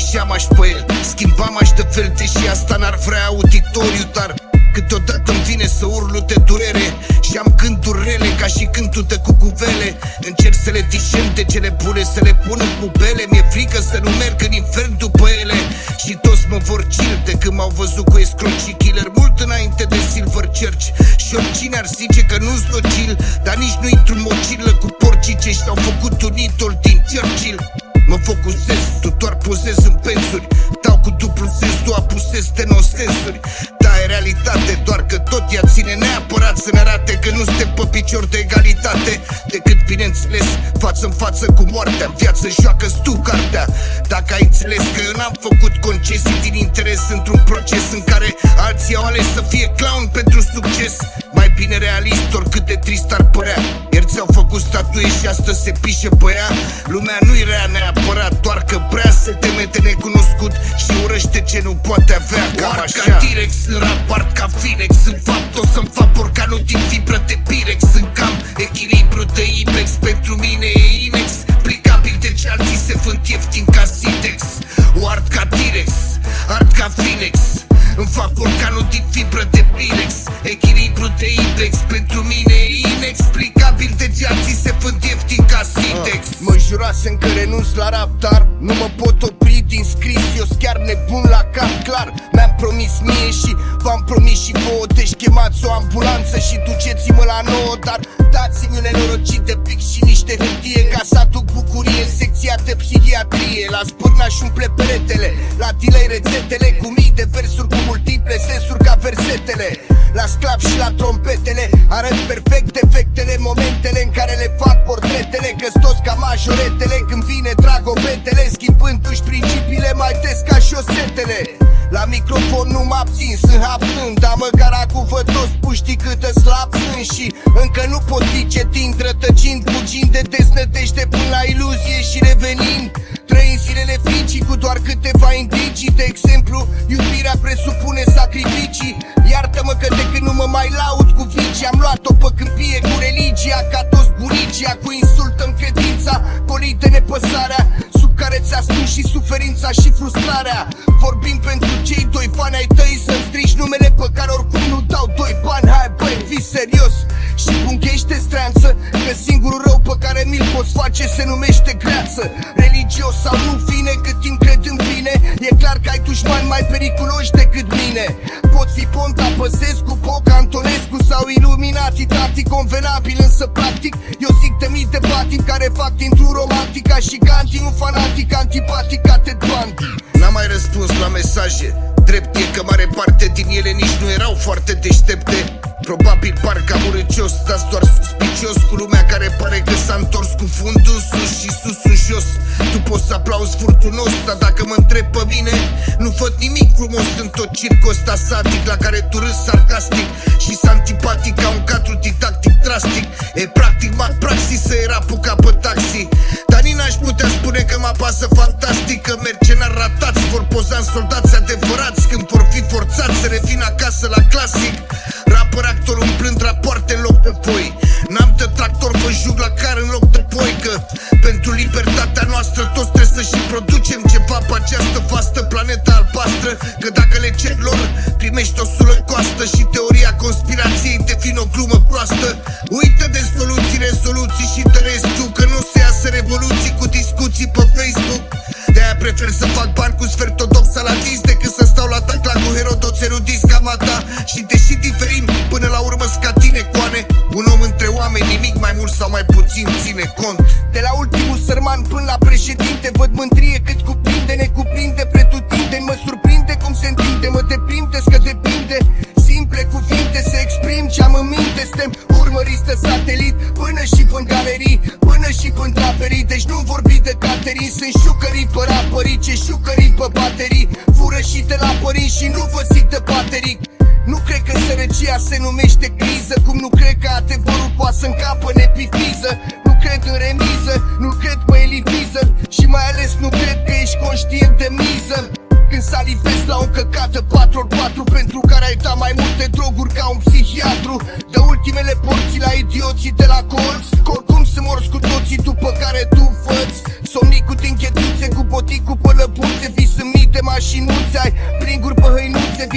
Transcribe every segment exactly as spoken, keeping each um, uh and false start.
ieșeam-aș pe el, schimbam-aș de fel, deși asta n-ar vrea auditoriu. Dar câteodată îmi vine să urlu de durere și am gânduri rele ca și cântul de cucuvele. Încerc să le dișem de cele bune, să le pun în pubele. Mi-e frică să nu merg în infern după ele. Și toți mă vor chill de când m-au văzut cu escroci și killer, mult înainte de Silver Church. Și oricine ar zice că nu-s docil, dar nici nu intru în mocilă cu porcii ce și-au făcut un idol din Churchill. Mă focusez, tu doar pozezi în pensuri, dau cu dublu sens, tu apusezi de nonsensuri. Da, e realitate, doar că tot ea ține neapărat să ne arate că nu suntem pe picior de egalitate. Decât, bineînțeles, față în față cu moartea, în viață joacă-ți tu cartea. Dacă ai înțeles că eu n-am făcut concesii din interes într-un proces în care alții au ales să fie clown pentru succes, mai bine realist, oricât de trist ar părea. Ieri ți-au făcut statuie și astăzi se pișe pe ea. Lumea nu-i rea neapărat, doar că prea se teme de necunoscut și urăște ce nu poate avea. Cam așa. Ca T-Rex, în raport ca Phoenix, în fapt o să-mi fac borcanul din fibră de Pirex. În cam echilibru de Ibex, pentru mine e inexplicabil de ce alții se vând ieftin ca Sitex. O art ca T-Rex, art ca Phoenix, îmi fac borcanul din fibră de Pirex. Echilibru de Ibex, pentru mine e inexplicabil de ce alții se vând ieftin ca Sitex. uh. Mă jurasem că renunț la rap, dar nu mă pot opri din scris. Eu-s chiar nebun la cap, clar. Mi-am promis mie și v-am promis și vouă, deci chemați o ambulanță și duceți-mă la nouă. Dar dați-mi un nenorocit de pic și niște hârtie ca să aduc bucurie în secția de psihiatrie. La zbârna și umple peretele, la delay rețetele cu mii de versuri cu multiple sensuri ca versetele. La sclav și la trompetele arăt perfect defectele, momentele în care le fac portretele. Că-s toți ca majoretele când vine dragobetele, schimbându-și principiile mai des ca șosetele. La microfon nu mă abțin, sunt hapsând, dar măcar acum văd toți puștii câtă slab sunt. Și încă nu pot zice din rătăcind, fugind de deznădejde până la iluzie și revenind. Trăind zilele fricii cu doar câteva indicii. De exemplu, iubirea presupune sacrificii. Iartă-mă că de când nu mă mai laud cu vicii, am luat-o pe câmpie cu religia, ca toți bunicii. Cu insultăm credința, golit de nepăsarea, sub care ți-a strâns și suferința și frustrarea. Vorbim pentru cei doi fani ai tăi, să-mi strici numele pe care oricum nu dau doi bani. Hai băi, fii serios și punchește streanță, că singurul rău pe care mi-l poți face se numește greață. Religios sau nu fine, cât timp cred în bine, e clar că ai dușmani mai periculoși decât mine. Pot fi Ponta, Băsescu, Boca, Antonescu sau Illuminati, tati convenabil, însă practic eu zic de mii de batic care fac dintr-un romantic ca și Gandhi, un fanatic antipatic ca Ted Bundy. N-am mai răspuns la mesaje, drept e că mare parte din ele nici nu erau foarte deștepte. Probabil par cam urâcios, dar doar suspicios cu lumea care pare că s-a întors cu fundul în sus și susul jos. Tu poți să aplauzi furtunos, dar dacă mă întreb pe mine, nu văd nimic frumos în tot circul ăsta satic la care tu râzi sarcastic și s antipatic ca un cadru didactic drastic. E practic mat praxis să era apuca pe taxi, dar nici n-aș putea spune că mă apasă fantastic că mercenari ratați vor poza în soldați adevărați când vor fi forțați să revină acasă la clasic. Rapper actor umplând rapoarte în loc de foi, n-am de tractor, vă jug la car în loc de poi. Că pentru libertatea noastră toți trebuie să și producem ceva pe această vastă planetă albastră. Că dacă le cer lor, primești o sulă coastă și teoria conspirației devine o glumă proastă. Uită de soluții, rezoluții și de restul, că nu se iasă revoluții cu discuții pe Facebook. De-aia prefer să fac bani cu sfert odox salatist decât să stau la tacla cu herodoți erudiți ca mata. Și deși diferim, până la urmă scatine coane, un om între oameni nimic mai mult sau mai puțin ține cont. De la ultimul sărman până la președinte văd mândrie cât cuprinde, ne cuprinde pretutindeni. Mă surprinde cum se întinde, mă deprinde, că depinde. Simple cuvinte se exprim ce-am în minte. Suntem urmăriți de satelit până și până galerii, până și până draperii. Deci nu vorbi de caterii, sunt șucării pe rapării, ce șucării pe baterii. Fură și te la pării și nu vă zic de baterii. Nu cred că sărăcia se numește criză, cum nu cred că adevărul poate să încapă în epifiză. Nu cred în remiză, nu cred pe elitiză și mai ales nu cred că ești conștient de miză. Când salivezi la o căcată patru ori patru pentru care ai dat mai multe droguri ca un psihiatru. Dă ultimele porții la idioții de la colț, că oricum sunt morți cu toții după care tu făți. Somnicul din chetuțe cu boticul pe lăbuțe, vis în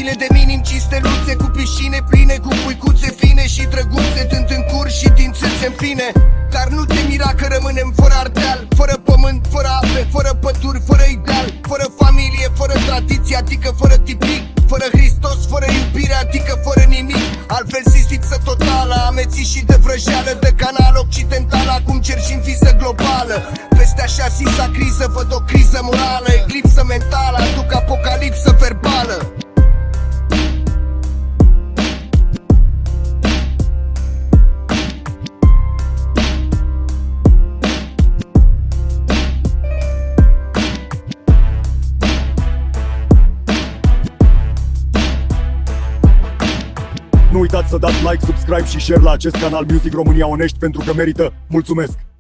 Pile de minim, cisteluțe cu piscine pline, cu puicuțe fine și drăguțe, dând în cur și din țâțe în pline. Dar nu te mira că rămânem fără ardeal, fără pământ, fără ape, fără păduri, fără ideal, fără familie, fără tradiție, adică fără tipic, fără Hristos, fără iubire, adică fără nimic. Altfel zis lipsă totală, ameții și de vrăjeală, de canal occidental, acum cer și în visă globală. Peste așa zisa criză văd o criză morală, eclipsă mentală, aduc apocalipsă verbală. Nu uitați să dați like, subscribe și share la acest canal Music România Onești, pentru că merită. Mulțumesc!